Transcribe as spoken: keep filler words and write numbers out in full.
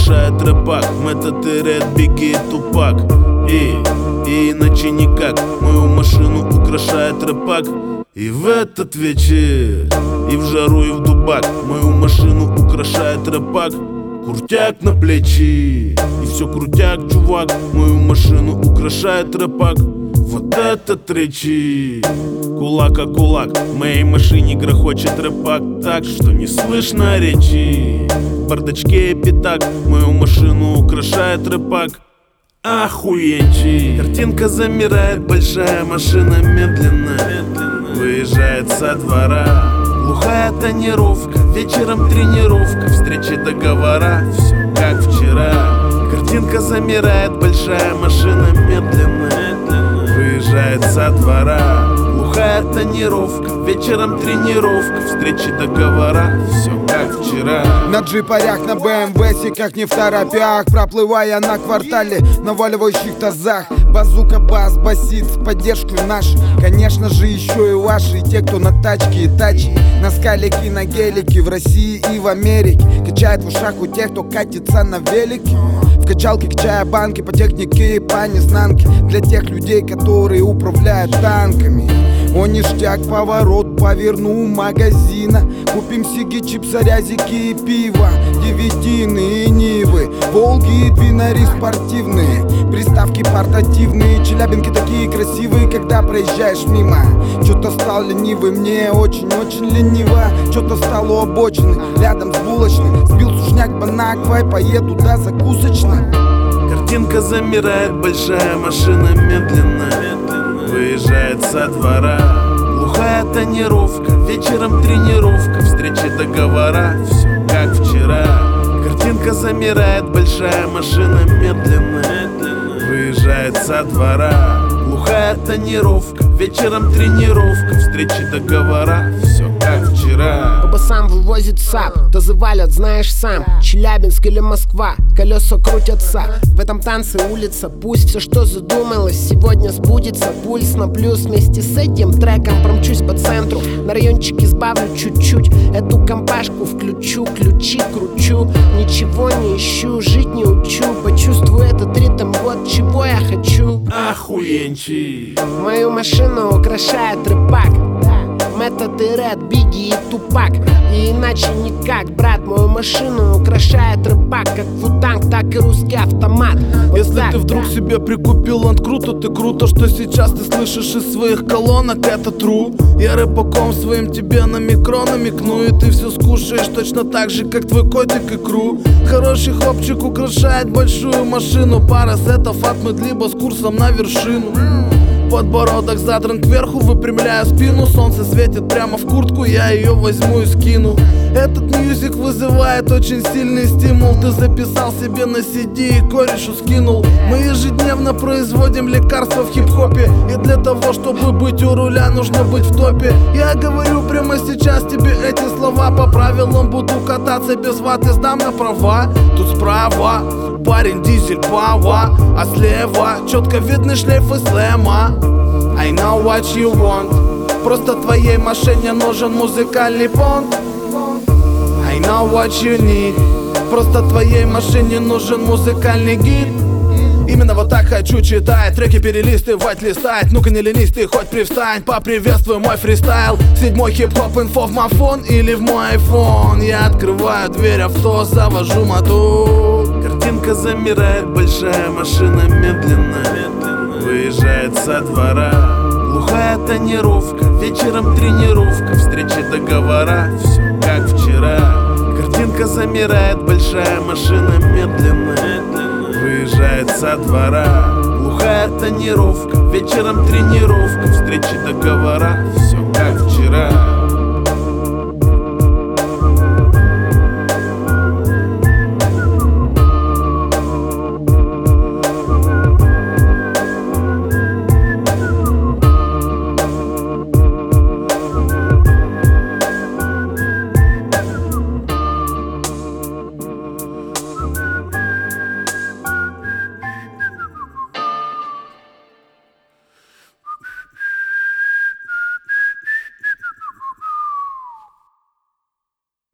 украшает рэпак. Метод и Ред, Бигги и Тупак. И, и иначе никак. Мою машину украшает рэпак. И в этот вечер, и в жару, и в дубак, мою машину украшает рэпак. Крутяк на плечи, и все крутяк, чувак. Мою машину украшает рэпак. Вот этот речи, кулак о кулак, в моей машине грохочет рэпак так, что не слышно речи. В бардачке пятак, мою машину украшает рэпак. Охуенчик. Картинка замирает, большая машина медленно выезжает со двора. Глухая тонировка, вечером тренировка, встречи, договора, все как вчера. Картинка замирает, большая машина медленно выезжает со двора. Глухая тонировка, вечером тренировка, встречи, договора, все как вчера. На джипарях, на БМВсе, как не в торопях, проплывая на квартале, наваливающих тазах. Базука, бас, басит с поддержкой нашей. Конечно же еще и ваши, и те, кто на тачке и тачи. На скалике, на гелике, в России и в Америке. Качает в ушах у тех, кто катится на велике. В качалке качая банки по технике и по незнанке. Для тех людей, которые управляют танками. О, ништяк, поворот, поверну магазина. Купим сиги, чипсы, рязики и пиво. Девятины и нивы, волги и двинари спортивные. Приставки портативные, челябинки такие красивые, когда проезжаешь мимо. Чё-то стал ленивый, мне очень-очень лениво. Чё-то стал у обочины, рядом с булочной. Сбил сушняк банаквой, поеду до закусочной. Картинка замирает, большая машина медленно выезжает со двора. Глухая тонировка, вечером тренировка, встречи, договора, все как вчера. Картинка замирает, большая машина медленно выезжает со двора. Глухая тонировка, вечером тренировка, встречи, договора, все как вчера. Оба сам вывозит САП, тазы валят, знаешь сам. Челябинск или Москва, колеса крутятся. В этом танце улица, пусть все, что задумалось, сегодня сбудется. Пульс на плюс, вместе с этим треком промчусь по центру. На райончике сбавлю чуть-чуть, эту компашку включу, ключи кручу. Ничего не ищу, жить не учу, почувствую этот ритм, вот чего я хочу. Охуенчик. Мою машину украшает рэпак. Метод и Ред, Бигги и Тупак. И иначе никак, брат, мою машину украшает рэпак. Как Вутанг, так и русский автомат. Вот если так, ты вдруг да. себе прикупил ланд круто, ты круто, что сейчас ты слышишь из своих колонок, это true. Я рэпаком своим тебе на микро намекну, и ты все скушаешь точно так же, как твой котик икру. Хороший хлопчик украшает большую машину. Пара сетов от Медлиба с курсом на вершину. Подбородок задран кверху, выпрямляя спину. Солнце светит прямо в куртку, я ее возьму и скину. Этот мьюзик вызывает очень сильный стимул. Ты записал себе на си ди и корешу скинул. Мы ежедневно производим лекарства в хип-хопе, и для того, чтобы быть у руля, нужно быть в топе. Я говорю прямо сейчас тебе эти слова. По правилам буду кататься без ваты, сдам на права. Тут справа парень дизель пава, а слева четко видны шлейфы слэма. I know what you want. Просто твоей машине нужен музыкальный понт. I know what you need. Просто твоей машине нужен музыкальный гид. Именно вот так хочу читать, треки перелистывать, листать. Ну-ка не ленись, ты хоть привстань, поприветствуй мой фристайл. Седьмой хип-хоп инфо в мафон или в мой айфон. Я открываю дверь авто, завожу мотор. Картинка замирает, большая машина медленно выезжает со двора. Глухая тонировка, вечером тренировка, встречи, договора, все как вчера. Картинка замирает, большая машина медленно выезжает со двора. Глухая тонировка, вечером тренировка, встречи, договора, все как вчера.